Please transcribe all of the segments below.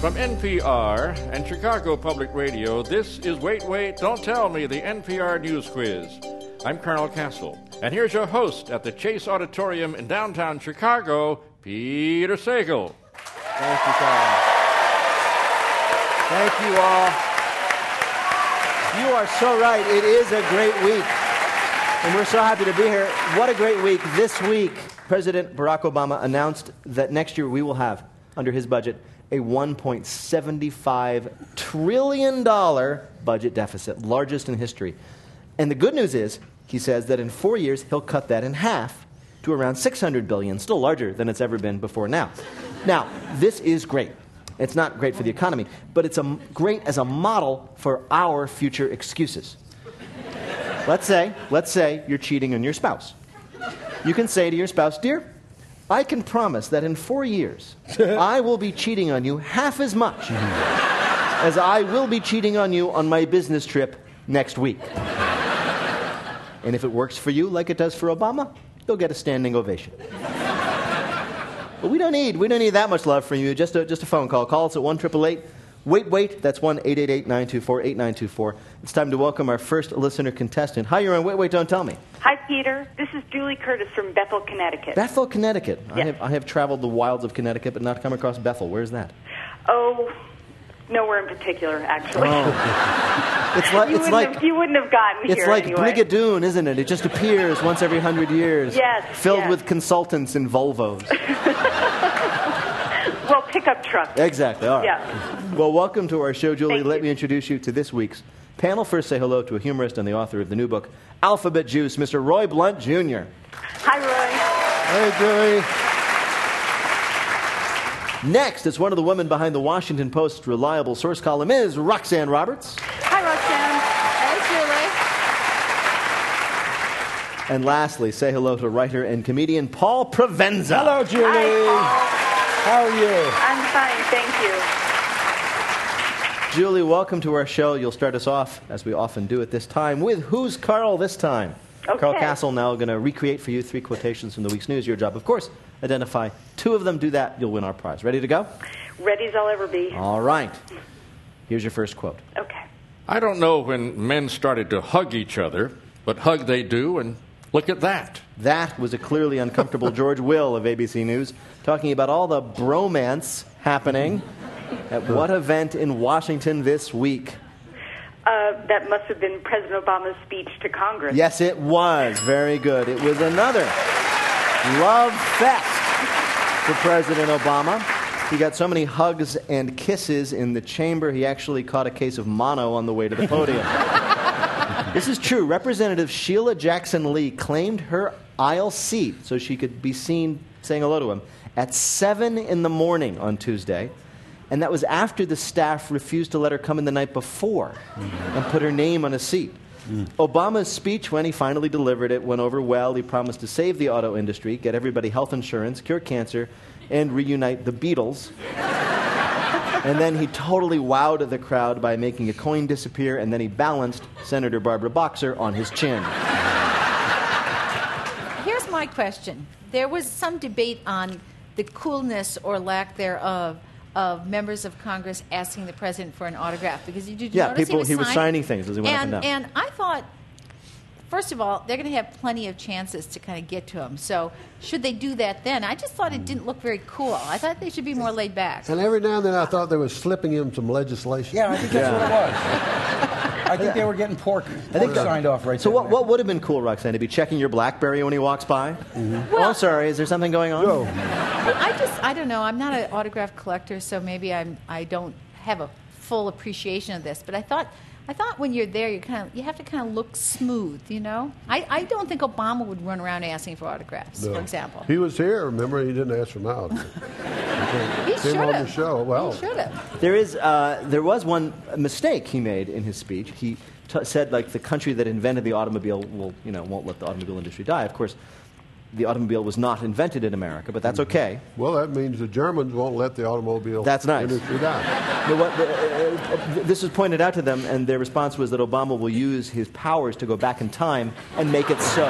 From NPR and Chicago Public Radio, this is Wait, Wait, Don't Tell Me, the NPR News Quiz. I'm Colonel Castle, and here's your host at the Chase Auditorium in downtown Chicago, Peter Sagal. Thank you, Carl. Thank you all. You are so right. It is a great week, and we're so happy to be here. What a great week. This week, President Barack Obama announced that next year we will have, under his budget, a $1.75 trillion budget deficit, largest in history. And the good news is, he says that in 4 years, he'll cut that in half to around $600 billion, still larger than it's ever been before now. Now, this is great. It's not great for the economy, but it's great as a model for our future excuses. Let's say you're cheating on your spouse. You can say to your spouse, "Dear, I can promise that in 4 years, I will be cheating on you half as much as I will be cheating on you on my business trip next week." And if it works for you like it does for Obama, you'll get a standing ovation. But we don't need that much love from you. Just a phone call. Call us at 1-888-WAIT-WAIT. That's 1-888-924-8924. It's time to welcome our first listener contestant. Hi, you're on Wait, Wait, Don't Tell Me. Hi, Peter. This is Julie Curtis from Bethel, Connecticut. Bethel, Connecticut. Yes. I have traveled the wilds of Connecticut, but not come across Bethel. Where's that? Oh, nowhere in particular, actually. Oh. You wouldn't have gotten it's here like anyway. Brigadoon, isn't it? It just appears once every 100 years. Yes. Filled yes. with consultants in Volvos. Well, pickup trucks. Exactly. All right. Yeah. Well, welcome to our show, Julie. Thank Let you. me introduce you to this week's panel. First, say hello to a humorist and the author of the new book, Alphabet Juice, Mr. Roy Blunt, Jr. Hi, Roy. Hey, Julie. Next, it's one of the women behind the Washington Post's reliable source column, is Roxanne Roberts. Hi, Roxanne. Hey, Julie. And lastly, say hello to writer and comedian Paul Provenza. Hello, Julie. Hi, How are you? I'm fine, thank you. Julie, welcome to our show. You'll start us off, as we often do at this time, with Who's Carl this time? Okay. Carl Castle now going to recreate for you 3 quotations from the week's news. Your job, of course, identify 2 of them. Do that, you'll win our prize. Ready to go? Ready as I'll ever be. All right. Here's your first quote. Okay. I don't know when men started to hug each other, but hug they do, and look at that. That was a clearly uncomfortable George Will of ABC News, talking about all the bromance happening at what event in Washington this week? That must have been President Obama's speech to Congress. Yes, it was. Very good. It was another love fest for President Obama. He got so many hugs and kisses in the chamber, he actually caught a case of mono on the way to the podium. This is true. Representative Sheila Jackson Lee claimed her aisle seat so she could be seen saying hello to him at 7 in the morning on Tuesday. And that was after the staff refused to let her come in the night before and put her name on a seat. Obama's speech, when he finally delivered it, went over well. He promised to save the auto industry, get everybody health insurance, cure cancer, and reunite the Beatles. And then he totally wowed the crowd by making a coin disappear, and then he balanced Senator Barbara Boxer on his chin. Here's my question. There was some debate on the coolness or lack thereof of members of Congress asking the president for an autograph, because did you notice he was signing things as he went up and down. And I thought, first of all, they're going to have plenty of chances to kind of get to him. So should they do that then? I just thought it didn't look very cool. I thought they should be more laid back. And every now and then I thought they were slipping him some legislation. Yeah, I think that's what it was. I think they were getting pork signed off right So there. what would have been cool, Roxanne, to be checking your BlackBerry when he walks by? Well, Oh, I'm sorry, is there something going on? No. Well, I don't know. I'm not an autograph collector, so maybe I don't have a full appreciation of this. But I thought when you're there, you have to kind of look smooth, you know. I don't think Obama would run around asking for autographs, No. for example. He was here. Remember, he didn't ask him out. He Came should on have. the show. Well, He should have. There was one mistake he made in his speech. He said, like, the country that invented the automobile won't let the automobile industry die. Of course, the automobile was not invented in America, but that's okay. well, that means the Germans won't let the automobile That's nice. industry die. This was pointed out to them, and their response was that Obama will use his powers to go back in time and make it so.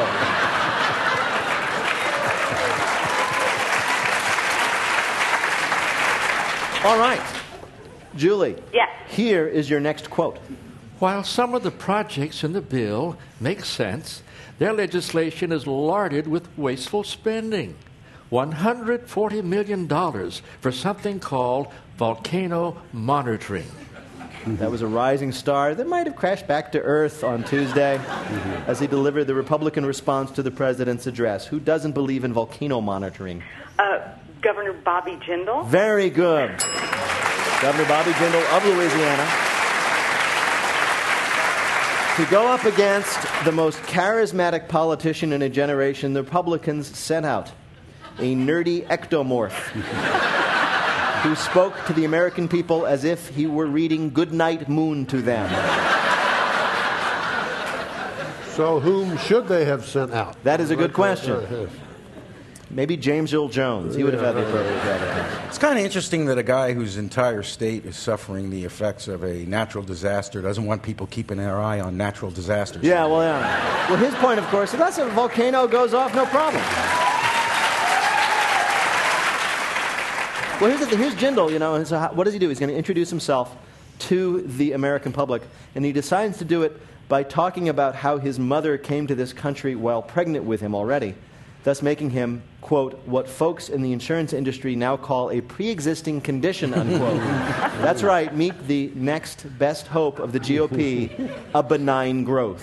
All right. Julie. Yes. Here is your next quote. While some of the projects in the bill make sense, their legislation is larded with wasteful spending. $140 million for something called volcano monitoring. That was a rising star that might have crashed back to earth on Tuesday as he delivered the Republican response to the president's address. Who doesn't believe in volcano monitoring? Governor Bobby Jindal. Very good. Governor Bobby Jindal of Louisiana. To go up against the most charismatic politician in a generation, the Republicans sent out a nerdy ectomorph who spoke to the American people as if he were reading Goodnight Moon to them. So whom should they have sent out? That is a good question. Maybe James Earl Jones. He would have had the appropriate gravitas. It's kind of interesting that a guy whose entire state is suffering the effects of a natural disaster doesn't want people keeping their eye on natural disasters. Yeah. Well, his point, of course, unless a volcano goes off, no problem. Well, here's the thing. Here's Jindal, and so what does he do? He's going to introduce himself to the American public, and he decides to do it by talking about how his mother came to this country while pregnant with him already, thus making him, quote, what folks in the insurance industry now call a pre-existing condition, unquote. That's right, meet the next best hope of the GOP, a benign growth.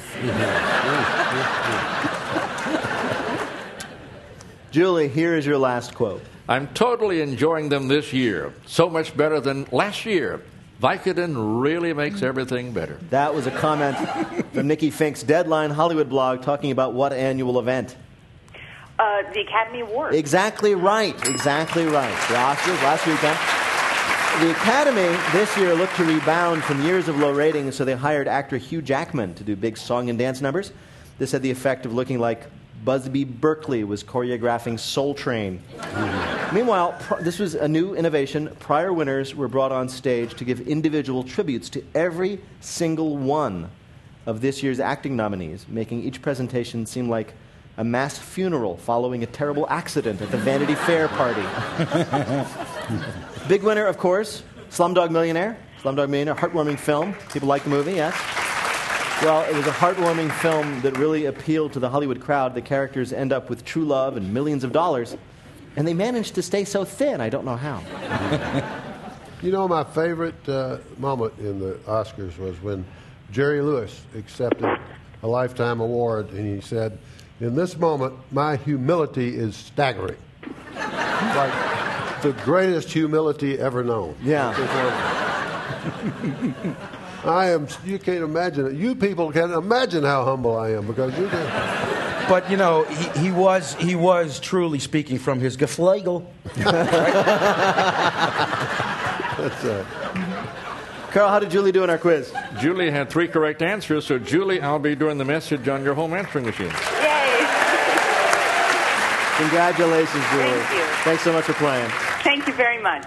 Julie, here is your last quote. I'm totally enjoying them this year. So much better than last year. Vicodin really makes everything better. That was a comment from Nikki Fink's Deadline Hollywood blog talking about what annual event? The Academy Awards. Exactly right. Exactly right. The Oscars last weekend. The Academy this year looked to rebound from years of low ratings, so they hired actor Hugh Jackman to do big song and dance numbers. This had the effect of looking like Busby Berkeley was choreographing Soul Train. Meanwhile, this was a new innovation. Prior winners were brought on stage to give individual tributes to every single one of this year's acting nominees, making each presentation seem like a mass funeral following a terrible accident at the Vanity Fair party. Big winner, of course, Slumdog Millionaire. Slumdog Millionaire, heartwarming film. People like the movie, yes? Well, it was a heartwarming film that really appealed to the Hollywood crowd. The characters end up with true love and millions of dollars, and they managed to stay so thin, I don't know how. My favorite moment in the Oscars was when Jerry Lewis accepted a Lifetime Award, and he said, in this moment, my humility is staggering. Like the greatest humility ever known. Yeah. You can't imagine it. You people can't imagine how humble I am because you can. But, he was truly speaking from his geflegel. That's it. Carl, how did Julie do in our quiz? Julie had 3 correct answers, so Julie, I'll be doing the message on your home answering machine. Yay! Congratulations, Julie. Thank you. Thanks so much for playing. Thank you very much.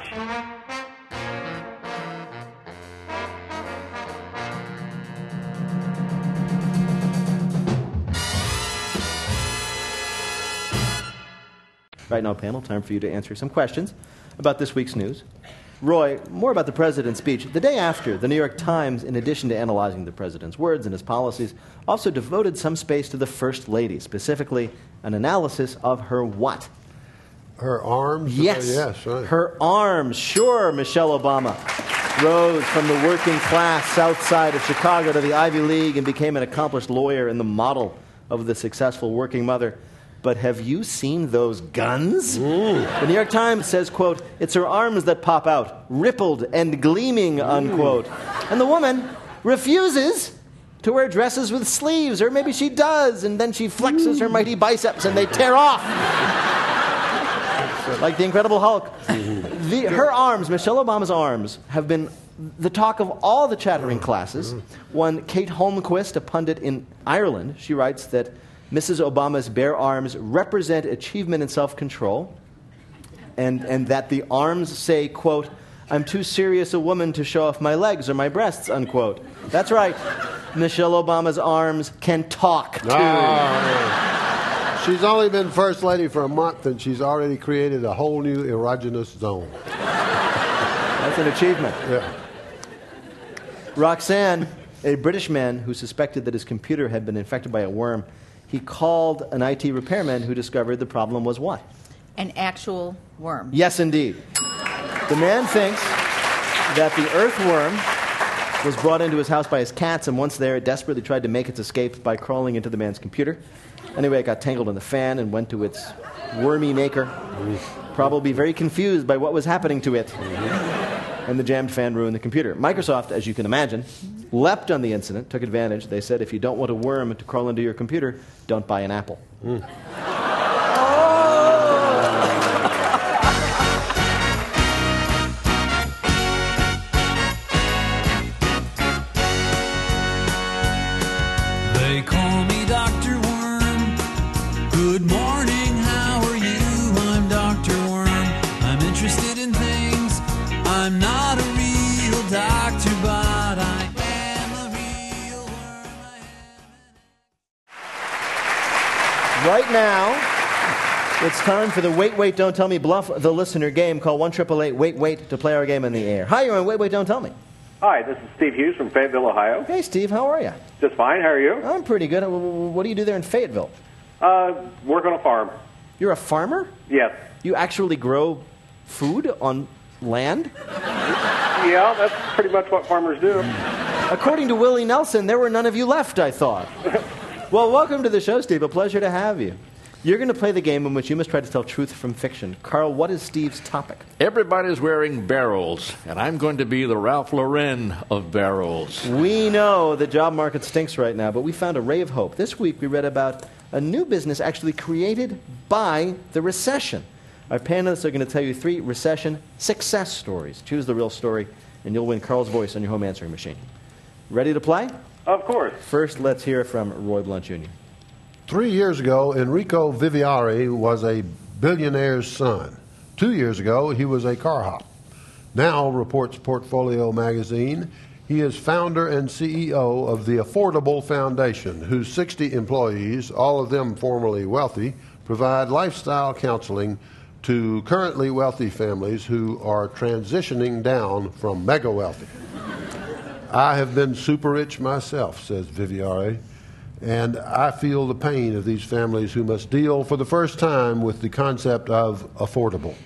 Right now, panel, time for you to answer some questions about this week's news. Roy, more about the president's speech. The day after, the New York Times, in addition to analyzing the president's words and his policies, also devoted some space to the First Lady, specifically an analysis of her what? Her arms? Yes. Yes, right. Her arms. Sure, Michelle Obama rose from the working class south side of Chicago to the Ivy League and became an accomplished lawyer and the model of the successful working mother. But have you seen those guns? Ooh. The New York Times says, quote, it's her arms that pop out, rippled and gleaming, unquote. And the woman refuses to wear dresses with sleeves, or maybe she does, and then she flexes her mighty biceps and they tear off. Like the Incredible Hulk. Her arms, Michelle Obama's arms, have been the talk of all the chattering classes. One Kate Holmquist, a pundit in Ireland, she writes that Mrs. Obama's bare arms represent achievement and self-control, and that the arms say, quote, I'm too serious a woman to show off my legs or my breasts, unquote. That's right. Michelle Obama's arms can talk, too. She's only been First Lady for a month, and she's already created a whole new erogenous zone. That's an achievement. Yeah. Roxanne, a British man who suspected that his computer had been infected by a worm, he called an IT repairman who discovered the problem was what? An actual worm. Yes, indeed. The man thinks that the earthworm was brought into his house by his cats, and once there, it desperately tried to make its escape by crawling into the man's computer. Anyway, it got tangled in the fan and went to its wormy maker, probably very confused by what was happening to it. And the jammed fan ruined the computer. Microsoft, as you can imagine, leapt on the incident, took advantage. They said, if you don't want a worm to crawl into your computer, don't buy an Apple. They call me Dr. Worm. Good morning, how are you? I'm Dr. Worm. I'm interested in things. I'm not a real doctor, but I am a real worm. Right now, it's time for the Wait, Wait, Don't Tell Me Bluff the Listener game. Call 1-888-WAIT-WAIT to play our game in the air. Hi, you're on Wait, Wait, Don't Tell Me. Hi, this is Steve Hughes from Fayetteville, Ohio. Hey, Steve, how are you? Just fine. How are you? I'm pretty good. What do you do there in Fayetteville? Work on a farm. You're a farmer? Yes. You actually grow food on land? Yeah, that's pretty much what farmers do. According to Willie Nelson, there were none of you left, I thought. Well, welcome to the show, Steve. A pleasure to have you. You're going to play the game in which you must try to tell truth from fiction. Carl, what is Steve's topic? Everybody's wearing barrels, and I'm going to be the Ralph Lauren of barrels. We know the job market stinks right now, but we found a ray of hope. This week we read about a new business actually created by the recession. Our panelists are going to tell you 3 recession success stories. Choose the real story, and you'll win Carl's voice on your home answering machine. Ready to play? Of course. First, let's hear from Roy Blunt Jr. 3 years ago, Enrico Viviari was a billionaire's son. 2 years ago, he was a car hop. Now, reports Portfolio magazine, he is founder and CEO of the Affordable Foundation, whose 60 employees, all of them formerly wealthy, provide lifestyle counseling to currently wealthy families who are transitioning down from mega wealthy. I have been super rich myself, says Viviari, and I feel the pain of these families who must deal for the first time with the concept of affordable.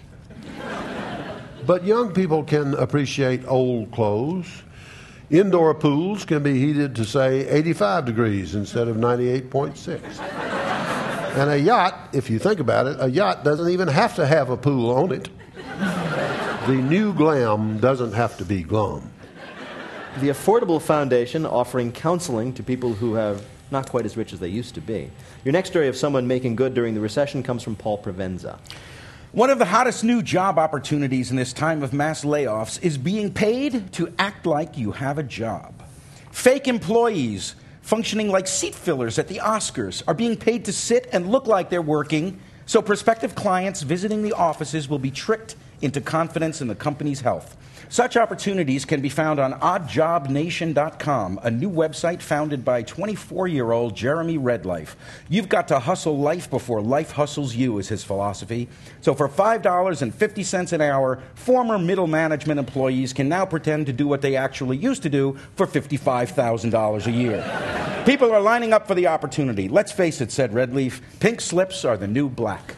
But young people can appreciate old clothes. Indoor pools can be heated to, say, 85 degrees instead of 98.6. And a yacht, if you think about it, a yacht doesn't even have to have a pool on it. The new glam doesn't have to be glum. The Affordable Foundation offering counseling to people who have not quite as rich as they used to be. Your next story of someone making good during the recession comes from Paul Provenza. One of the hottest new job opportunities in this time of mass layoffs is being paid to act like you have a job. Fake employees functioning like seat fillers at the Oscars are being paid to sit and look like they're working, so prospective clients visiting the offices will be tricked into confidence in the company's health. Such opportunities can be found on oddjobnation.com, a new website founded by 24-year-old Jeremy Redlife. You've got to hustle life before life hustles you, is his philosophy. So for $5.50 an hour, former middle management employees can now pretend to do what they actually used to do for $55,000 a year. People are lining up for the opportunity. Let's face it, said Redleaf, pink slips are the new black.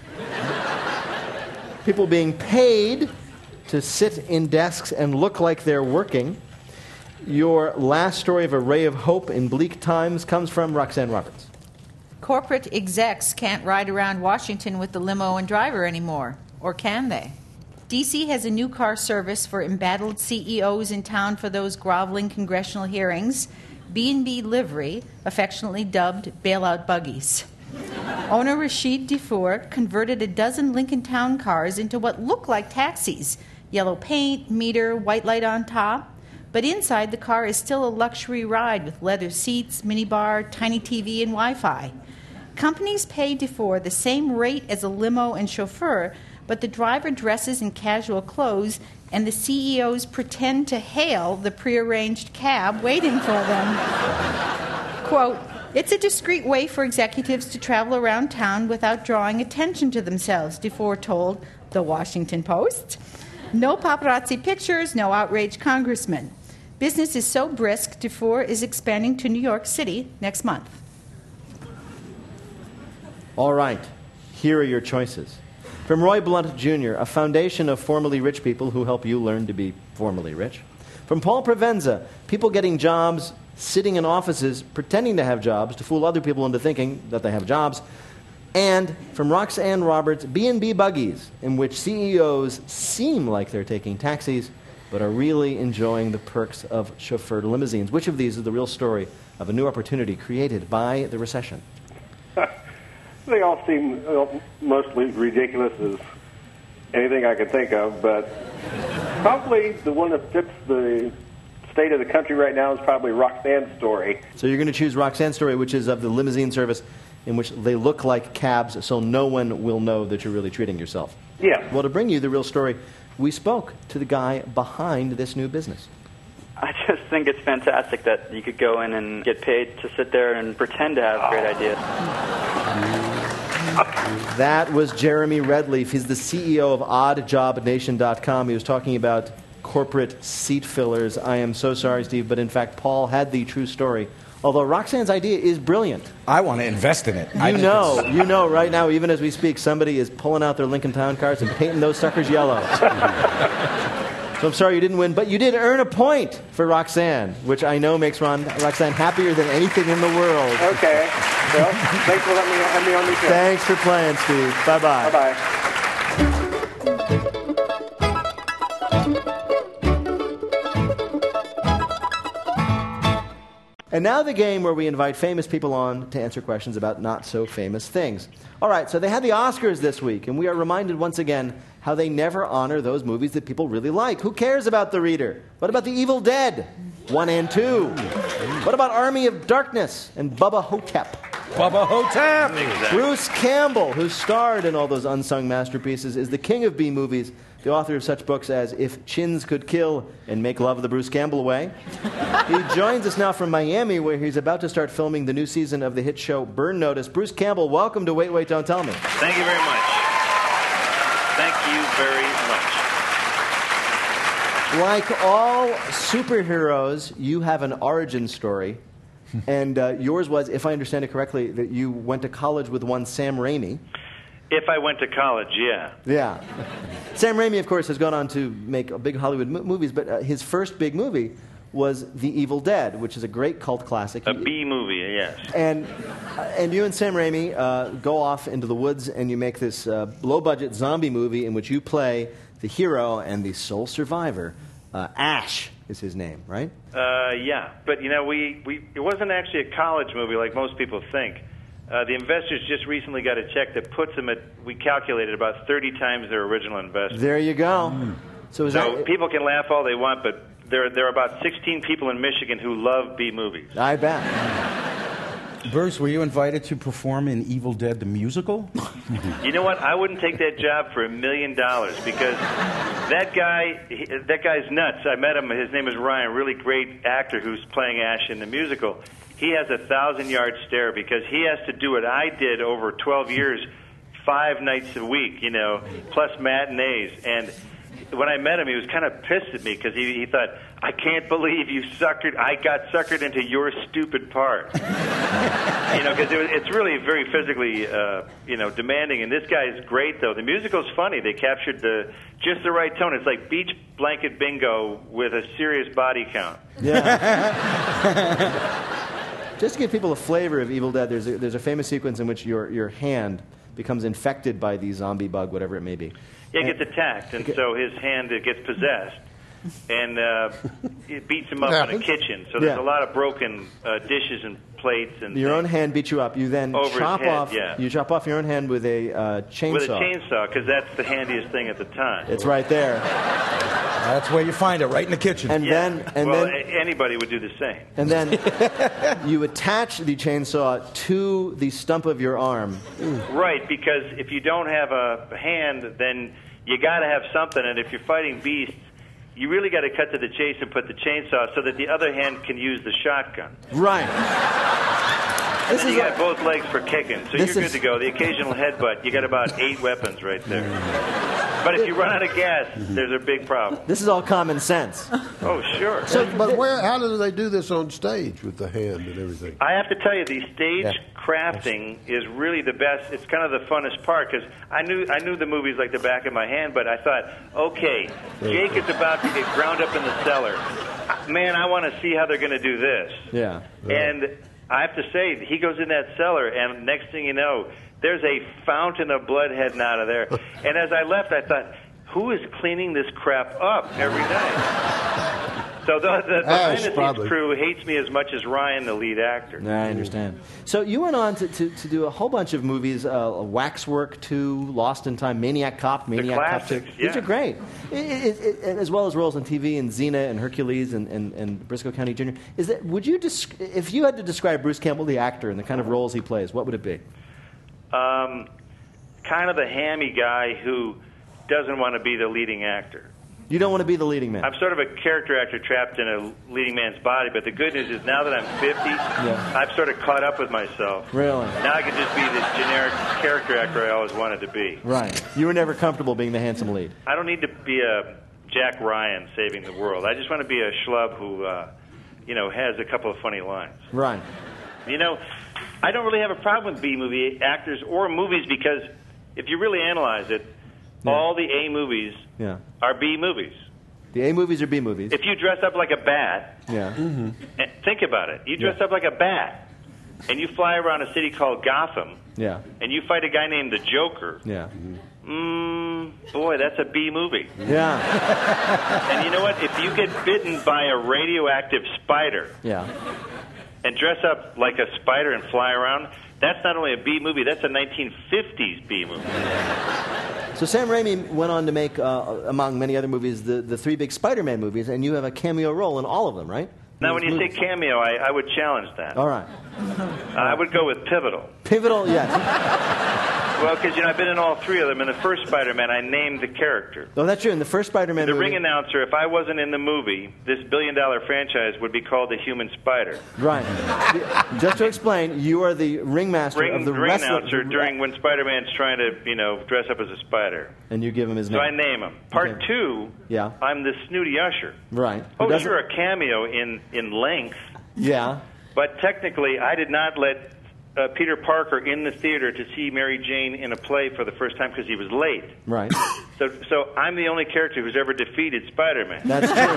People being paid to sit in desks and look like they're working. Your last story of a ray of hope in bleak times comes from Roxanne Roberts. Corporate execs can't ride around Washington with the limo and driver anymore. Or can they? D.C. has a new car service for embattled CEOs in town for those groveling congressional hearings, B&B Livery, affectionately dubbed bailout buggies. Owner Rashid Defour converted a dozen Lincoln Town cars into what look like taxis. Yellow paint, meter, white light on top. But inside, the car is still a luxury ride with leather seats, minibar, tiny TV, and Wi-Fi. Companies pay Defour the same rate as a limo and chauffeur, but the driver dresses in casual clothes, and the CEOs pretend to hail the prearranged cab waiting for them. Quote, "It's a discreet way for executives to travel around town without drawing attention to themselves," Defour told the Washington Post. No paparazzi pictures, no outraged congressman. Business is so brisk, Dufour is expanding to New York City next month. All right, here are your choices. From Roy Blunt Jr., a foundation of formerly rich people who help you learn to be formerly rich. From Paul Provenza, people getting jobs, sitting in offices, pretending to have jobs to fool other people into thinking that they have jobs. And from Roxanne Roberts, B&B Buggies, in which CEOs seem like they're taking taxis, but are really enjoying the perks of chauffeured limousines. Which of these is the real story of a new opportunity created by the recession? They all seem mostly ridiculous as anything I could think of, but probably the one that fits the state of the country right now is probably Roxanne's story. So you're going to choose Roxanne's story, which is of the limousine service in which they look like cabs, so no one will know that you're really treating yourself. Yeah. Well, to bring you the real story, we spoke to the guy behind this new business. I just think it's fantastic that you could go in and get paid to sit there and pretend to have great ideas. That was Jeremy Redleaf. He's the CEO of OddJobNation.com. He was talking about corporate seat fillers. I am so sorry, Steve, but in fact, Paul had the true story. Although Roxanne's idea is brilliant. I want to invest in it. You know right now, even as we speak, somebody is pulling out their Lincoln Town cars and painting those suckers yellow. So I'm sorry you didn't win, but you did earn a point for Roxanne, which I know makes Roxanne happier than anything in the world. Okay. Well, thanks for letting me have me on the show. Thanks for playing, Steve. Bye-bye. Bye-bye. And now the game where we invite famous people on to answer questions about not-so-famous things. All right, so they had the Oscars this week, and we are reminded once again how they never honor those movies that people really like. Who cares about The Reader? What about The Evil Dead 1 and 2? What about Army of Darkness and Bubba Hotep? Bubba Hotep! Exactly. Bruce Campbell, who starred in all those unsung masterpieces, is the king of B-movies, the author of such books as If Chins Could Kill and Make Love the Bruce Campbell Way. He joins us now from Miami, where he's about to start filming the new season of the hit show Burn Notice. Bruce Campbell, welcome to Wait, Wait, Don't Tell Me. Thank you very much. Thank you very much. Like all superheroes, you have an origin story. And yours was, if I understand it correctly, that you went to college with one Sam Raimi. If I went to college, yeah. Yeah. Sam Raimi, of course, has gone on to make big Hollywood movies, but his first big movie was The Evil Dead, which is a great cult classic. A B movie, yes. And you and Sam Raimi go off into the woods and you make this low-budget zombie movie in which you play the hero and the sole survivor. Ash is his name, right? Yeah. But, you know, it wasn't actually a college movie like most people think. The investors just recently got a check that puts them at, we calculated, about 30 times their original investment. There you go. So people can laugh all they want, but there are about 16 people in Michigan who love B movies. I bet. Bruce, were you invited to perform in Evil Dead the musical? You know what? I wouldn't take that job for $1 million because that guy's nuts. I met him. His name is Ryan, really great actor who's playing Ash in the musical. He has a 1,000-yard stare because he has to do what I did over 12 years, 5 nights a week, you know, plus matinees. And when I met him, he was kind of pissed at me because he thought, I can't believe I got suckered into your stupid part. You know, because it's really very physically, demanding. And this guy is great, though. The musical's funny. They captured just the right tone. It's like beach blanket bingo with a serious body count. Yeah. Just to give people a flavor of Evil Dead, there's a famous sequence in which your hand becomes infected by the zombie bug, whatever it may be. Yeah, it gets attacked, and so his hand gets possessed, and it beats him up in a kitchen. So there's a lot of broken dishes and plates and your own hand beats you up. You then chop off your own hand with a chainsaw. With a chainsaw, because that's the handiest thing at the time. It's right there. That's where you find it, right in the kitchen. And then anybody would do the same. And then you attach the chainsaw to the stump of your arm. Right, because if you don't have a hand, then you got to have something. And if you're fighting beasts, you really got to cut to the chase and put the chainsaw so that the other hand can use the shotgun. Right. And then you got both legs for kicking, so you're good to go. The occasional headbutt, you got about 8 weapons right there. But if you run out of gas, there's a big problem. This is all common sense. Oh, sure. But how do they do this on stage with the hand and everything? I have to tell you, the stage crafting is really the best. It's kind of the funnest part because I knew the movies like the back of my hand, but I thought, okay, Jake is about to get ground up in the cellar. Man, I want to see how they're going to do this. Yeah. And I have to say, he goes in that cellar, and next thing you know, there's a fountain of blood heading out of there. And as I left, I thought, who is cleaning this crap up every night? So the behind-the-scenes crew hates me as much as Ryan, the lead actor. I understand. So you went on to do a whole bunch of movies, Waxwork 2, Lost in Time, Maniac Cop, Maniac Cop 2. These are great. As well as roles on TV in Xena and Hercules and Briscoe County Jr. If you had to describe Bruce Campbell, the actor, and the kind of roles he plays, what would it be? Kind of the hammy guy who doesn't want to be the leading actor. You don't want to be the leading man. I'm sort of a character actor trapped in a leading man's body, but the good news is now that I'm 50, I've sort of caught up with myself. Really? Now I can just be the generic character actor I always wanted to be. Right. You were never comfortable being the handsome lead. I don't need to be a Jack Ryan saving the world. I just want to be a schlub who, has a couple of funny lines. Right. I don't really have a problem with B-movie actors or movies because if you really analyze it, all the A movies are B movies. The A movies are B movies. If you dress up like a bat, and think about it. You dress up like a bat, and you fly around a city called Gotham, and you fight a guy named the Joker. Boy, that's a B movie. And you know what? If you get bitten by a radioactive spider, and dress up like a spider and fly around, that's not only a B movie, that's a 1950s B movie. So Sam Raimi went on to make, among many other movies, the three big Spider-Man movies, and you have a cameo role in all of them, right? Now, when you say cameo, I would challenge that. All right. I would go with pivotal. Pivotal, yes. Well, because, I've been in all three of them. In the first Spider-Man, I named the character. Oh, that's true. In the first Spider-Man movie... The ring announcer, if I wasn't in the movie, this billion-dollar franchise would be called the Human Spider. Right. Just to explain, you are the ringmaster of the ring announcer during when Spider-Man's trying to, dress up as a spider. And you give him his name. So I name him. Part 2, I'm the snooty usher. Right. Oh, sure, a cameo in length. Yeah. But technically, I did not let Peter Parker in the theater to see Mary Jane in a play for the first time because he was late. Right. So I'm the only character who's ever defeated Spider-Man. That's true.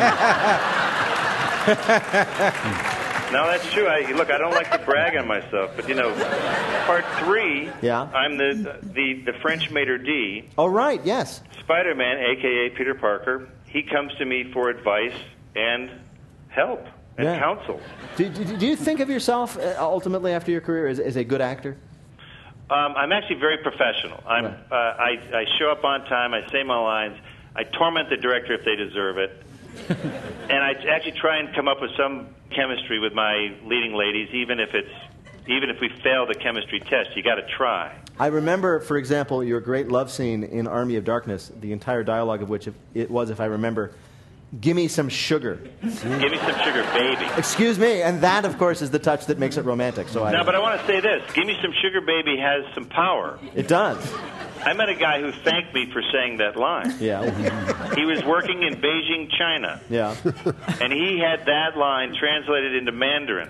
No, that's true. Look, I don't like to brag on myself, but part 3, I'm the French maitre d'. Oh, right, yes. Spider-Man, a.k.a. Peter Parker, he comes to me for advice and help and counsel. Do you think of yourself ultimately after your career as a good actor? I'm actually very professional. I show up on time. I say my lines. I torment the director if they deserve it. And I actually try and come up with some chemistry with my leading ladies, even if we fail the chemistry test. You got to try. I remember, for example, your great love scene in Army of Darkness, the entire dialogue of which it was, if I remember, "Gimme some sugar." Give me some sugar, baby. Excuse me, and that, of course, is the touch that makes it romantic. But I want to say this. "Give me some sugar, baby" has some power. It does. I met a guy who thanked me for saying that line. Yeah. He was working in Beijing, China. Yeah. And he had that line translated into Mandarin.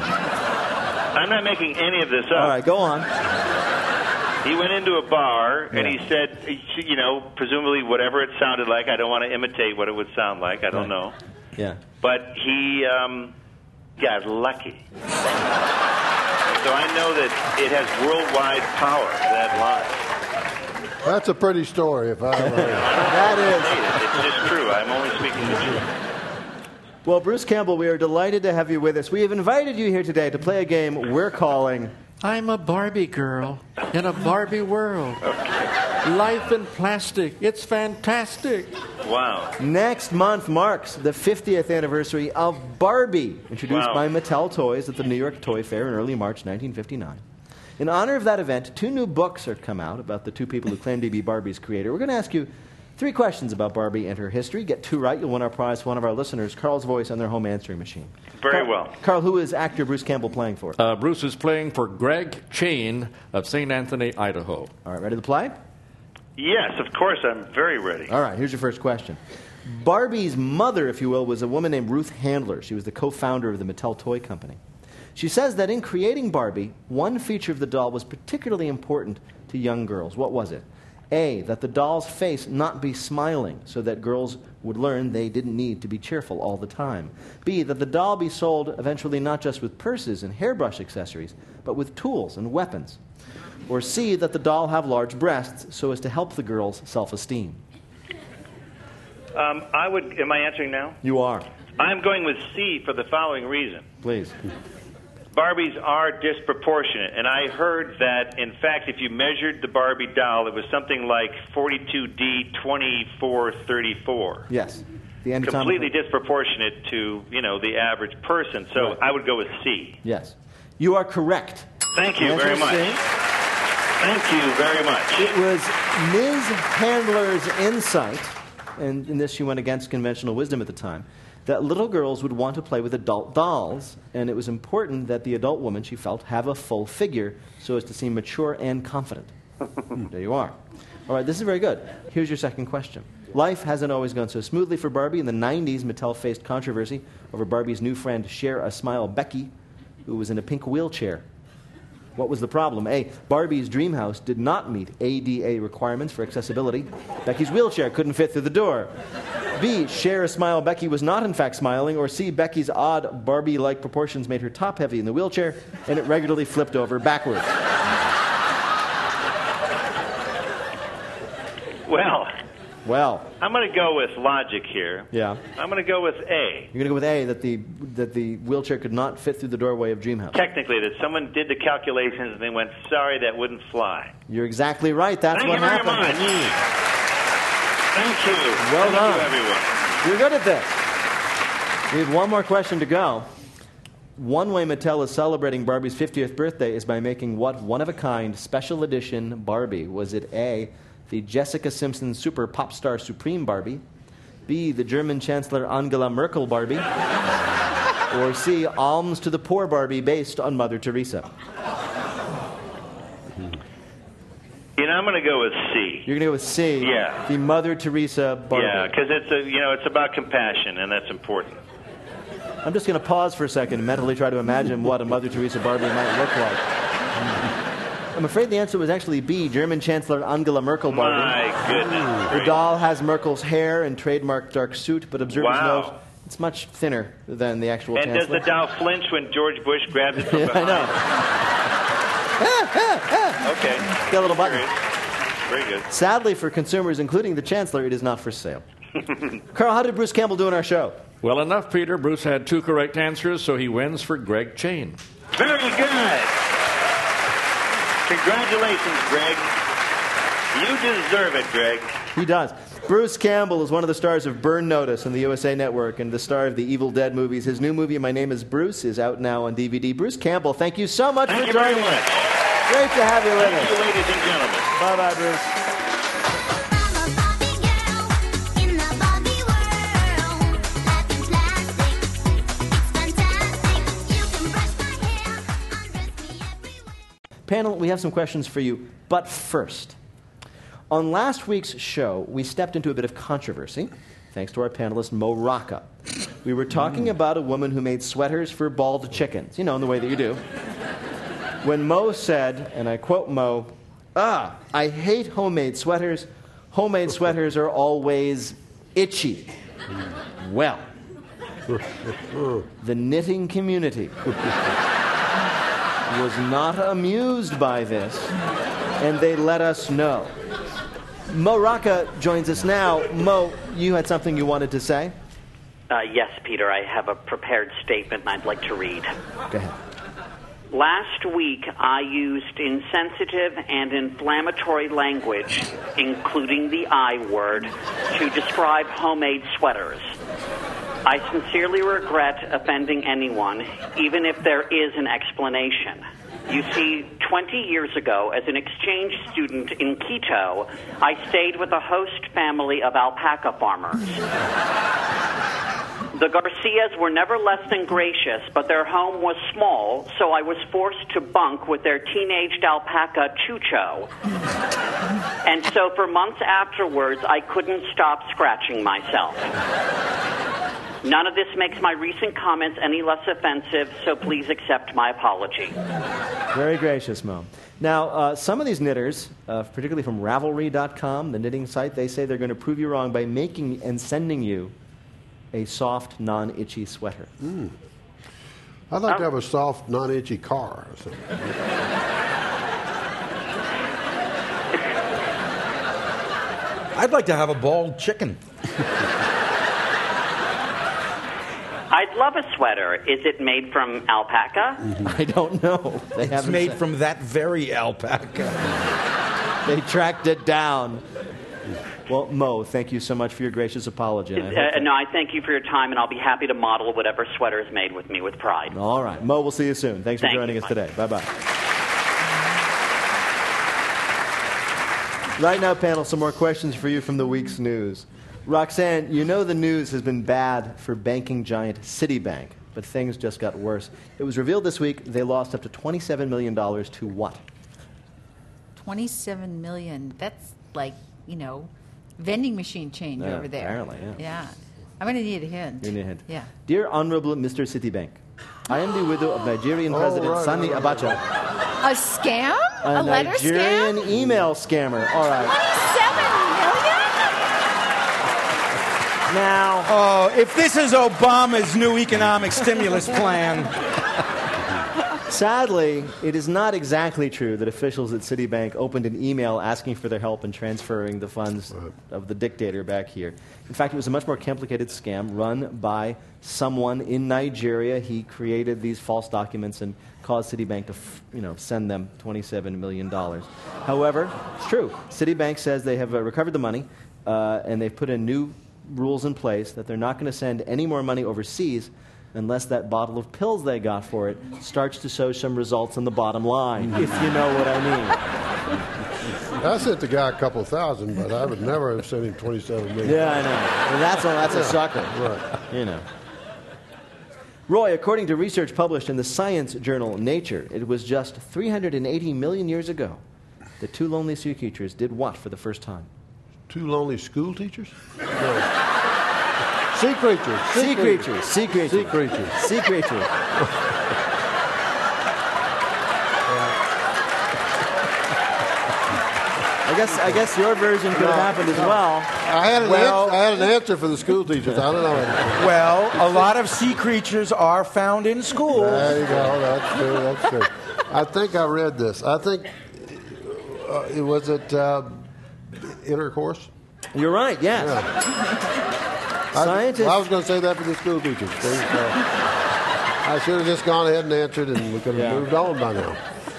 I'm not making any of this up. All right, go on. He went into a bar, and he said, presumably whatever it sounded like. I don't want to imitate what it would sound like. I don't know. Yeah. But he got lucky. So I know that it has worldwide power, that line. That's a pretty story, if I ever heard it. That is. It's just true. I'm only speaking the truth. Well, Bruce Campbell, we are delighted to have you with us. We have invited you here today to play a game we're calling... I'm a Barbie girl in a Barbie world. Life in plastic. It's fantastic. Wow. Next month marks the 50th anniversary of Barbie, introduced by Mattel Toys at the New York Toy Fair in early March 1959. In honor of that event, 2 new books are come out about the 2 people who claim to be Barbie's creator. We're going to ask you 3 questions about Barbie and her history. Get 2 right, you'll win our prize for one of our listeners, Carl's voice on their home answering machine. Very well. Carl, who is actor Bruce Campbell playing for? Bruce is playing for Greg Chain of St. Anthony, Idaho. All right, ready to play? Yes, of course, I'm very ready. All right, here's your first question. Barbie's mother, if you will, was a woman named Ruth Handler. She was the co-founder of the Mattel Toy Company. She says that in creating Barbie, one feature of the doll was particularly important to young girls. What was it? A, that the doll's face not be smiling so that girls would learn they didn't need to be cheerful all the time. B, that the doll be sold eventually not just with purses and hairbrush accessories, but with tools and weapons. Or C, that the doll have large breasts so as to help the girl's self-esteem. Am I answering now? You are. I'm going with C for the following reason. Please. Barbies are disproportionate, and I heard that, in fact, if you measured the Barbie doll, it was something like 42D 2434. Yes. The completely disproportionate to, the average person. So right. I would go with C. Yes. You are correct. Thank you very much. Thank you very much. It was Ms. Handler's insight, and in this she went against conventional wisdom at the time, that little girls would want to play with adult dolls, and it was important that the adult woman, she felt, have a full figure so as to seem mature and confident. There you are. All right, this is very good. Here's your second question. Life hasn't always gone so smoothly for Barbie. In the 90s, Mattel faced controversy over Barbie's new friend, Share a Smile Becky, who was in a pink wheelchair. What was the problem? A, Barbie's dream house did not meet ADA requirements for accessibility. Becky's wheelchair couldn't fit through the door. B, Share a Smile Becky was not in fact smiling. Or C, Becky's odd Barbie-like proportions made her top heavy in the wheelchair, and it regularly flipped over backwards. Well, I'm going to go with logic here. Yeah. I'm going to go with A. You're going to go with A, that the wheelchair could not fit through the doorway of Dreamhouse. Technically, that someone did the calculations and they went, sorry, that wouldn't fly. You're exactly right. That's what happened. Thank you very much. Thank you. Well done. Thank you, everyone. You're good at this. We have one more question to go. One way Mattel is celebrating Barbie's 50th birthday is by making what one-of-a-kind special edition Barbie? Was it A, the Jessica Simpson Super Pop Star Supreme Barbie, B, the German Chancellor Angela Merkel Barbie, or C, Alms to the Poor Barbie based on Mother Teresa? I'm going to go with C. You're going to go with C? Yeah. The Mother Teresa Barbie. Yeah, because it's about compassion, and that's important. I'm just going to pause for a second and mentally try to imagine what a Mother Teresa Barbie might look like. I'm afraid the answer was actually B, German Chancellor Angela Merkel Barbie. My goodness. The doll has Merkel's hair and trademark dark suit, but observers note it's much thinner than the actual chancellor. And does the doll flinch when George Bush grabs it from behind? I know. Okay. Got a little button. Very good. Sadly for consumers, including the chancellor, it is not for sale. Carl, how did Bruce Campbell do in our show? Well enough, Peter. Bruce had 2 correct answers, so he wins for Greg Chain. Very good. Congratulations, Greg. You deserve it, Greg. He does. Bruce Campbell is one of the stars of Burn Notice on the USA Network and the star of the Evil Dead movies. His new movie, My Name is Bruce, is out now on DVD. Bruce Campbell, thank you so much for joining us. Great to have you with us. Thank you, ladies and gentlemen. Bye-bye, Bruce. Panel, we have some questions for you, but first, on last week's show, we stepped into a bit of controversy, thanks to our panelist, Mo Rocca. We were talking about a woman who made sweaters for bald chickens, in the way that you do. When Mo said, and I quote Mo, I hate homemade sweaters. Homemade sweaters are always itchy. Well, the knitting community was not amused by this, and they let us know. Mo Rocca joins us now. Mo, you had something you wanted to say? Yes, Peter. I have a prepared statement I'd like to read. Go ahead. Last week, I used insensitive and inflammatory language, including the I word, to describe homemade sweaters. I sincerely regret offending anyone, even if there is an explanation. You see, 20 years ago, as an exchange student in Quito, I stayed with a host family of alpaca farmers. The Garcias were never less than gracious, but their home was small, so I was forced to bunk with their teenaged alpaca, Chucho. And so for months afterwards, I couldn't stop scratching myself. None of this makes my recent comments any less offensive, so please accept my apology. Very gracious, Mo. Now, some of these knitters, particularly from Ravelry.com, the knitting site, they say they're going to prove you wrong by making and sending you a soft, non-itchy sweater. I'd like to have a soft, non-itchy car or something. I'd like to have a bald chicken. I'd love a sweater. Is it made from alpaca? I don't know. It's made from that very alpaca. They tracked it down. Well, Mo, thank you so much for your gracious apology. No, I thank you for your time, and I'll be happy to model whatever sweater is made with me with pride. All right. Mo, we'll see you soon. Thanks for joining us today. Bye-bye. Right now, panel, some more questions for you from the week's news. Roxanne, you know the news has been bad for banking giant Citibank, but things just got worse. It was revealed this week they lost up to $27 million to what? $27 million. That's like, vending machine change over there. Apparently, yeah. I'm going to need a hint. You need a hint. Yeah. Dear Honorable Mr. Citibank, I am the widow of Nigerian President Sani Abacha. A scam? A letter Nigerian scam? email scammer. All right. $27 million? Now, if this is Obama's new economic stimulus plan. Sadly, it is not exactly true that officials at Citibank opened an email asking for their help in transferring the funds of the dictator back here. In fact, it was a much more complicated scam run by someone in Nigeria. He created these false documents and caused Citibank to, send them $27 million. However, it's true. Citibank says they have recovered the money, and they've put in new rules in place that they're not going to send any more money overseas unless that bottle of pills they got for it starts to show some results on the bottom line, if you know what I mean. I sent the guy a couple thousand, but I would never have sent him $27 million. Yeah, I know. And that's a sucker. Right. Roy, according to research published in the science journal Nature, it was just 380 million years ago that two lonely sea creatures did what for the first time? Two lonely school teachers? No. Sea creatures. Sea creatures. Sea creatures. Sea creatures. Sea creatures. I guess your version could have happened as well. I had an answer for the school teachers. I don't know. Well, a lot of sea creatures are found in schools. There you go. That's true. That's true. I think I read this. I think it was at Intercourse. You're right. Yes. Yeah. Scientists. I was going to say that for the school teachers. I should have just gone ahead and answered, and we could have moved on by now.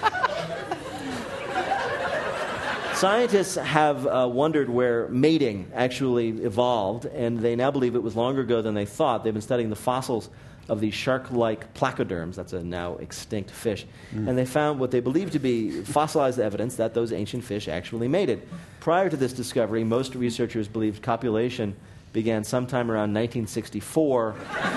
Scientists have wondered where mating actually evolved, and they now believe it was longer ago than they thought. They've been studying the fossils of these shark-like placoderms, that's a now extinct fish, and they found what they believe to be fossilized evidence that those ancient fish actually mated. Prior to this discovery, most researchers believed copulation began sometime around 1964,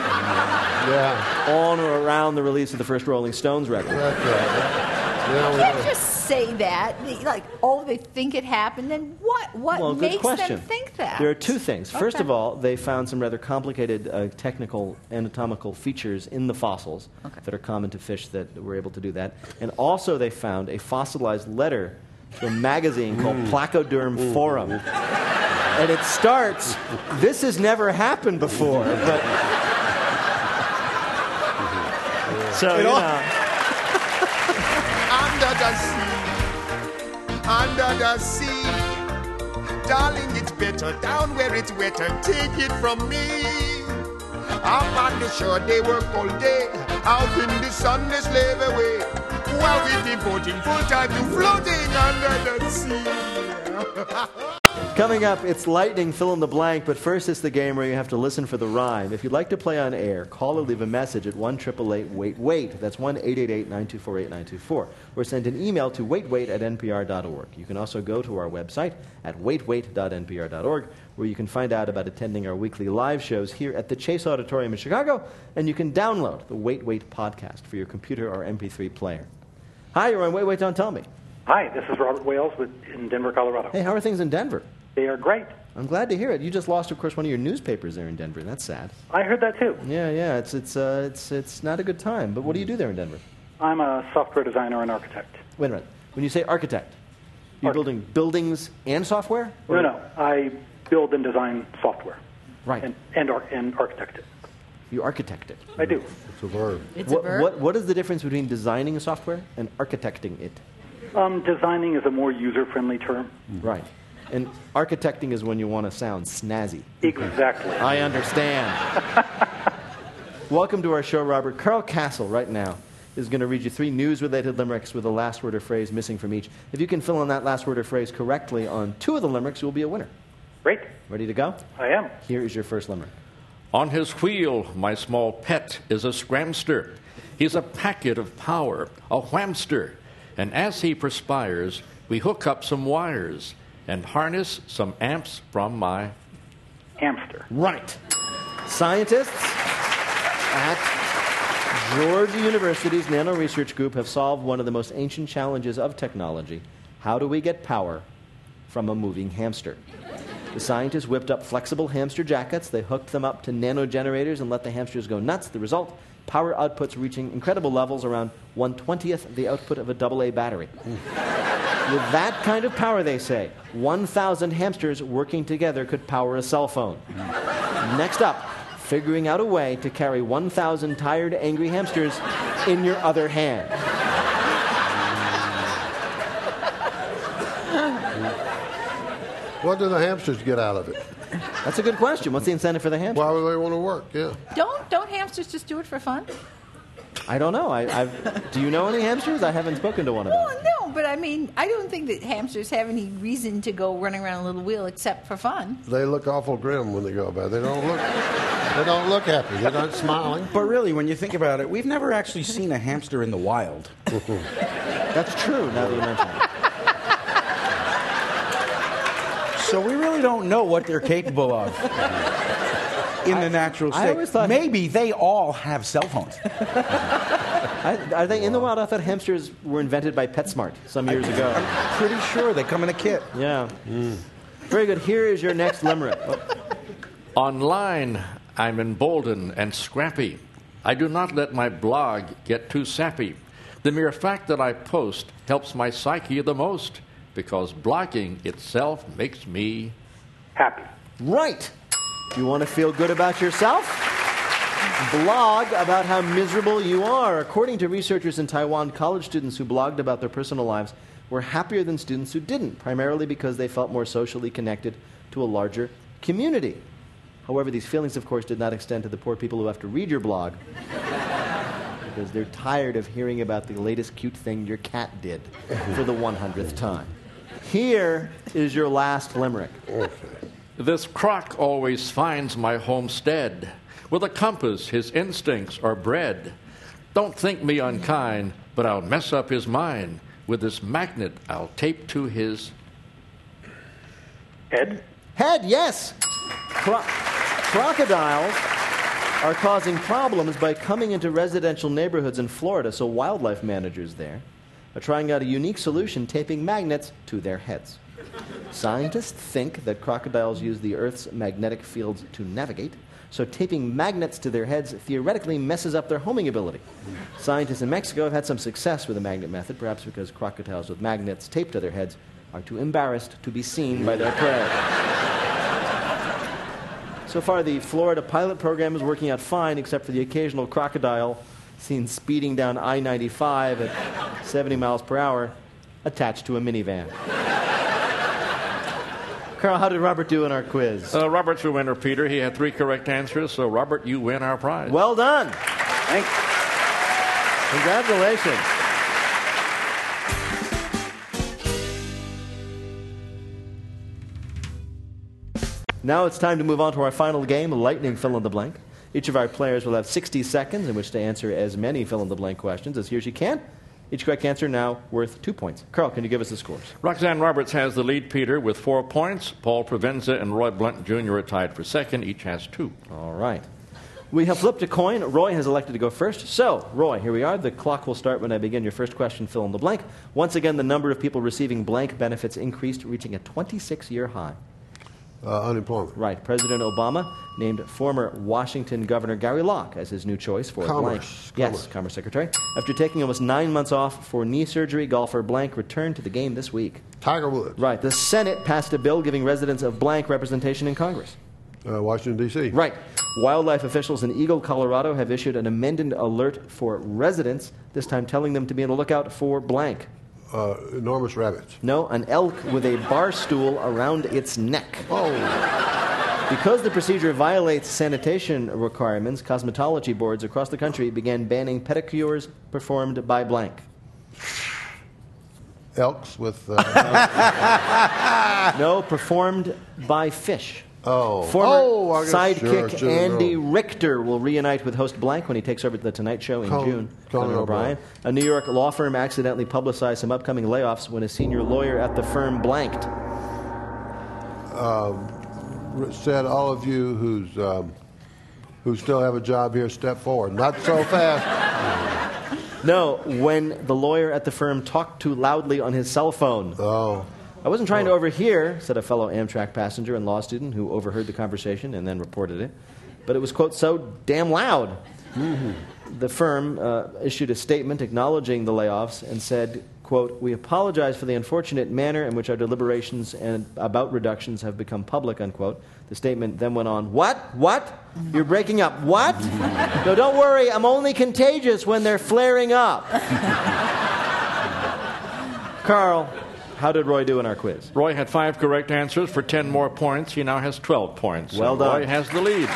on or around the release of the first Rolling Stones record. You can't just say that. They think it happened. Then what makes them think that? There are two things. First of all, they found some rather complicated technical anatomical features in the fossils that are common to fish that were able to do that. And also they found a fossilized letter to a magazine called Placoderm Forum. And it starts, "This has never happened before." But, Under the sea, darling, it's better down where it's wetter. Take it from me. Up on the shore, they work all day. Out in the sun, they slave away. While we're devoting full time to floating under the sea. Coming up, it's lightning fill in the blank, but first it's the game where you have to listen for the rhyme. If you'd like to play on air, call or leave a message at 1-888-WAIT-WAIT. That's 1-888-924-8924. Or send an email to waitwait@npr.org. You can also go to our website at waitwait.npr.org, where you can find out about attending our weekly live shows here at the Chase Auditorium in Chicago, and you can download the Wait Wait podcast for your computer or MP3 player. Hi, you're on Wait Wait, Don't Tell Me. Hi, this is Robert Wales in Denver, Colorado. Hey, how are things in Denver? They are great. I'm glad to hear it. You just lost, of course, one of your newspapers there in Denver. That's sad. I heard that too. Yeah. It's not a good time. But what do you do there in Denver? I'm a software designer and architect. Wait a minute. When you say architect, you're building buildings and software? No. I build and design software. Right. And architect it. You architect it. I do. It's a verb. It's a verb? What is the difference between designing software and architecting it? Designing is a more user-friendly term. Right. And architecting is when you want to sound snazzy. Exactly. I understand. Welcome to our show, Robert. Carl Castle, right now, is going to read you 3 news-related limericks with a last word or phrase missing from each. If you can fill in that last word or phrase correctly on 2 of the limericks, you'll be a winner. Great. Ready to go? I am. Here is your first limerick. On his wheel, my small pet is a scramster. He's a packet of power, a whamster. And as he perspires, we hook up some wires and harness some amps from my hamster. Right. Scientists at Georgia University's Nano Research Group have solved one of the most ancient challenges of technology. How do we get power from a moving hamster? The scientists whipped up flexible hamster jackets. They hooked them up to nano generators and let the hamsters go nuts. The result, power outputs reaching incredible levels, around 1/20th the output of a AA battery. With that kind of power, they say, 1,000 hamsters working together could power a cell phone. Next up, figuring out a way to carry 1,000 tired, angry hamsters in your other hand. What do the hamsters get out of it? That's a good question. What's the incentive for the hamsters? Why would they want to work? Yeah. Don't hamsters just do it for fun? I don't know. Do you know any hamsters? I haven't spoken to one about it. No, but I mean, I don't think that hamsters have any reason to go running around a little wheel except for fun. They look awful grim when they go by. They don't look happy. They're not smiling. But really, when you think about it, we've never actually seen a hamster in the wild. That's true, now that you mention it. So we really don't know what they're capable of in the natural I state. always thought maybe they all have cell phones. Are they in the wild? I thought hamsters were invented by PetSmart some years ago. I'm pretty sure they come in a kit. Yeah. Very good. Here is your next limerick. Online, I'm emboldened and scrappy. I do not let my blog get too sappy. The mere fact that I post helps my psyche the most, because blogging itself makes me happy. Right. You want to feel good about yourself? Blog about how miserable you are. According to researchers in Taiwan, college students who blogged about their personal lives were happier than students who didn't, primarily because they felt more socially connected to a larger community. However, these feelings, of course, did not extend to the poor people who have to read your blog, because they're tired of hearing about the latest cute thing your cat did for the 100th time. Here is your last limerick. This croc always finds my homestead. With a compass, his instincts are bred. Don't think me unkind, but I'll mess up his mind. With this magnet, I'll tape to his head. Head, yes. Crocodiles are causing problems by coming into residential neighborhoods in Florida, so wildlife managers there are trying out a unique solution, taping magnets to their heads. Scientists think that crocodiles use the Earth's magnetic fields to navigate, so taping magnets to their heads theoretically messes up their homing ability. Scientists in Mexico have had some success with the magnet method, perhaps because crocodiles with magnets taped to their heads are too embarrassed to be seen by their prey. So far, the Florida pilot program is working out fine, except for the occasional crocodile seen speeding down I-95 at 70 miles per hour, attached to a minivan. Carl, how did Robert do in our quiz? Robert's the winner, Peter. He had 3 correct answers, so Robert, you win our prize. Well done. Thanks. Congratulations. Now it's time to move on to our final game, Lightning Fill in the Blank. Each of our players will have 60 seconds in which to answer as many fill-in-the-blank questions as he or she can. Each correct answer now worth 2 points. Carl, can you give us the scores? Roxanne Roberts has the lead, Peter, with 4 points. Paul Provenza and Roy Blunt Jr. are tied for second. Each has 2. All right. We have flipped a coin. Roy has elected to go first. So, Roy, here we are. The clock will start when I begin your first question, fill in the blank. Once again, the number of people receiving blank benefits increased, reaching a 26-year high. Unemployment. Right. President Obama named former Washington Governor Gary Locke as his new choice for blank. Yes, Commerce Secretary. After taking almost 9 months off for knee surgery, golfer blank returned to the game this week. Tiger Woods. Right. The Senate passed a bill giving residents of blank representation in Congress. Washington, D.C. Right. Wildlife officials in Eagle, Colorado have issued an amended alert for residents, this time telling them to be on the lookout for blank. Enormous rabbits. No, an elk with a bar stool around its neck. Oh. Because the procedure violates sanitation requirements, cosmetology boards across the country began banning pedicures performed by blank. Elks with... No, performed by fish. Oh. Former I guess, sidekick sure, Andy Richter will reunite with host blank when he takes over The Tonight Show in June. Conan O'Brien. A New York law firm accidentally publicized some upcoming layoffs when a senior lawyer at the firm blanked. Said, all of you who still have a job here, step forward. Not so fast. No, when the lawyer at the firm talked too loudly on his cell phone. Oh. I wasn't trying to overhear, said a fellow Amtrak passenger and law student who overheard the conversation and then reported it. But it was, quote, so damn loud. Mm-hmm. The firm issued a statement acknowledging the layoffs and said, quote, we apologize for the unfortunate manner in which our deliberations and about reductions have become public, unquote. The statement then went on, what? You're breaking up. What? No, don't worry, I'm only contagious when they're flaring up. Carl, how did Roy do in our quiz? Roy had 5 correct answers for 10 more points. He now has 12 points. Well done. Roy has the lead.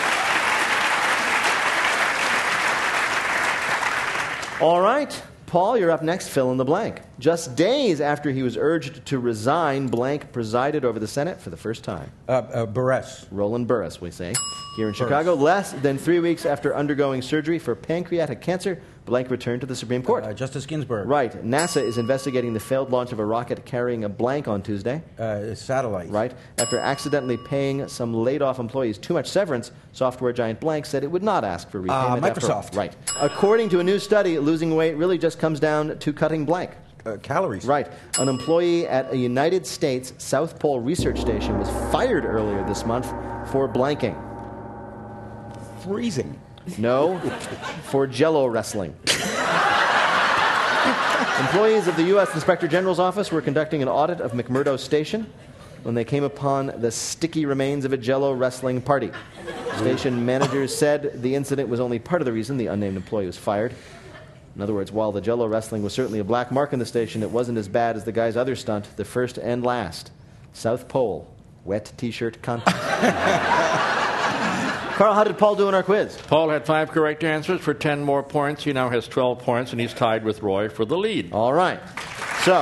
All right. Paul, you're up next. Fill in the blank. Just days after he was urged to resign, blank presided over the Senate for the first time. Burress. Roland Burris, we say. Here in Chicago, less than 3 weeks after undergoing surgery for pancreatic cancer, blank returned to the Supreme Court. Justice Ginsburg. Right. NASA is investigating the failed launch of a rocket carrying a blank on Tuesday. Satellite. Right. After accidentally paying some laid-off employees too much severance, software giant blank said it would not ask for repayment. Microsoft. Right. According to a new study, losing weight really just comes down to cutting blank. Calories. Right. An employee at a United States South Pole research station was fired earlier this month for blanking. Freezing. No, for Jell-O wrestling. Employees of the U.S. Inspector General's office were conducting an audit of McMurdo Station when they came upon the sticky remains of a Jell-O wrestling party. Station managers said the incident was only part of the reason the unnamed employee was fired. In other words, while the Jell-O wrestling was certainly a black mark in the station, it wasn't as bad as the guy's other stunt, the first and last. South Pole, wet T-shirt contest. Carl, how did Paul do in our quiz? Paul had 5 correct answers for 10 more points. He now has 12 points, and he's tied with Roy for the lead. All right. So,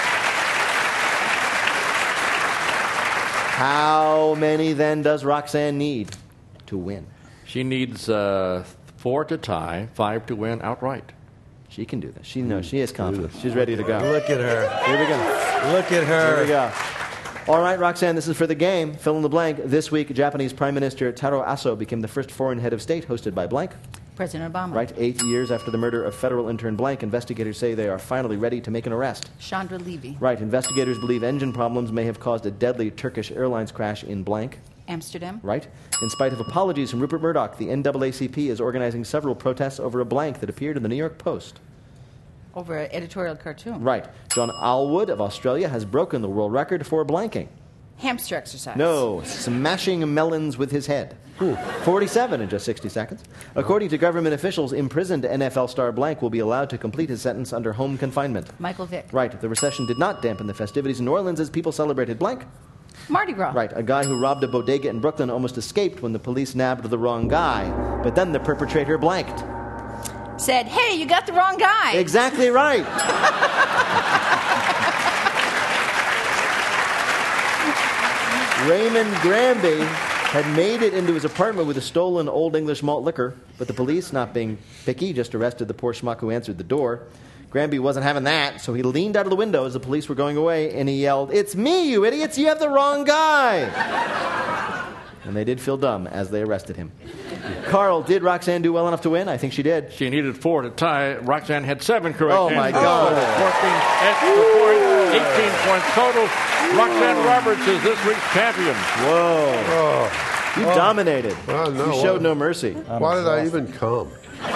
how many then does Roxanne need to win? She needs 4 to tie, 5 to win outright. She can do this. She knows. She is confident. She's ready to go. Look at her. Here we go. Look at her. Here we go. All right, Roxanne, this is for the game. Fill in the blank. This week, Japanese Prime Minister Taro Aso became the first foreign head of state hosted by blank. President Obama. Right. 8 years after the murder of federal intern blank, investigators say they are finally ready to make an arrest. Chandra Levy. Right. Investigators believe engine problems may have caused a deadly Turkish Airlines crash in blank. Amsterdam. Right. In spite of apologies from Rupert Murdoch, the NAACP is organizing several protests over a blank that appeared in the New York Post. Over an editorial cartoon. Right. John Alwood of Australia has broken the world record for blanking. Hamster exercise. No, smashing melons with his head. 47 in just 60 seconds. According to government officials, imprisoned NFL star blank will be allowed to complete his sentence under home confinement. Michael Vick. Right. The recession did not dampen the festivities in New Orleans as people celebrated blank. Mardi Gras. Right. A guy who robbed a bodega in Brooklyn almost escaped when the police nabbed the wrong guy. But then the perpetrator blanked. Said, hey, you got the wrong guy. Exactly right. Raymond Granby had made it into his apartment with a stolen Old English malt liquor, but the police, not being picky, just arrested the poor schmuck who answered the door. Granby wasn't having that, so he leaned out of the window as the police were going away, and he yelled, "It's me, you idiots! You have the wrong guy!" And they did feel dumb as they arrested him. Carl, did Roxanne do well enough to win? I think she did. She needed 4 to tie. Roxanne had 7 correct Oh, my answers. God. 14 extra points, 18 points total. Roxanne Roberts is this week's champion. Whoa. You dominated. Oh, no. You showed no mercy. Why did I even come?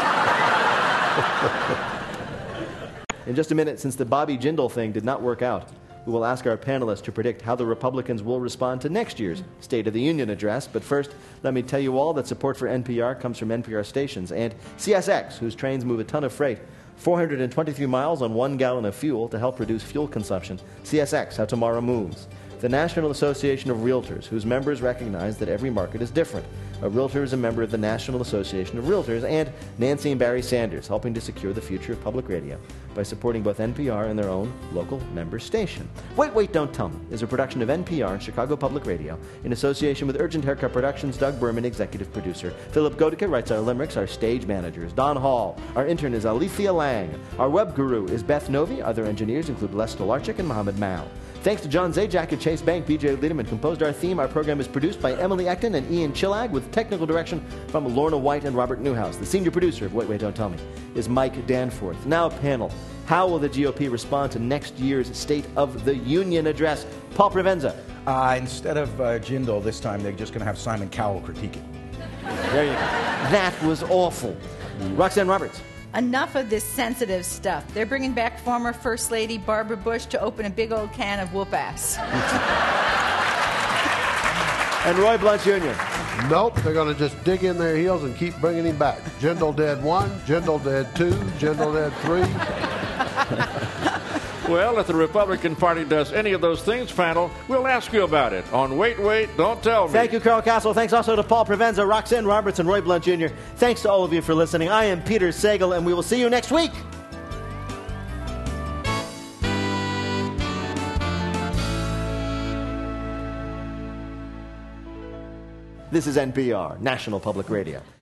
In just a minute, since the Bobby Jindal thing did not work out, we will ask our panelists to predict how the Republicans will respond to next year's State of the Union address. But first, let me tell you all that support for NPR comes from NPR stations and CSX, whose trains move a ton of freight. 423 miles on 1 gallon of fuel to help reduce fuel consumption. CSX, how tomorrow moves. The National Association of Realtors, whose members recognize that every market is different. A realtor is a member of the National Association of Realtors, and Nancy and Barry Sanders, helping to secure the future of public radio by supporting both NPR and their own local member station. Wait, Wait, Don't Tell Me is a production of NPR and Chicago Public Radio in association with Urgent Haircut Productions. Doug Berman, executive producer. Philip Godeke writes our limericks. Our stage manager is Don Hall. Our intern is Alethea Lang. Our web guru is Beth Novi. Other engineers include Les Stolarczyk and Mohammed Mao. Thanks to John Zajac at Chase Bank. BJ Liederman composed our theme. Our program is produced by Emily Ekton and Ian Chillag with technical direction from Lorna White and Robert Newhouse. The senior producer of Wait, Wait, Don't Tell Me is Mike Danforth. Now, panel, how will the GOP respond to next year's State of the Union address? Paul Provenza. Instead of Jindal this time, they're just going to have Simon Cowell critique it. There you go. That was awful. Roxanne Roberts. Enough of this sensitive stuff. They're bringing back former First Lady Barbara Bush to open a big old can of whoop-ass. And Roy Blunt Jr. Nope, they're going to just dig in their heels and keep bringing him back. Jindal dead 1, Jindal dead 2, Jindal dead 3. Well, if the Republican Party does any of those things, panel, we'll ask you about it on Wait, Wait, Don't Tell Me. Thank you, Carl Castle. Thanks also to Paul Provenza, Roxanne Roberts, and Roy Blunt Jr. Thanks to all of you for listening. I am Peter Sagal, and we will see you next week. This is NPR, National Public Radio.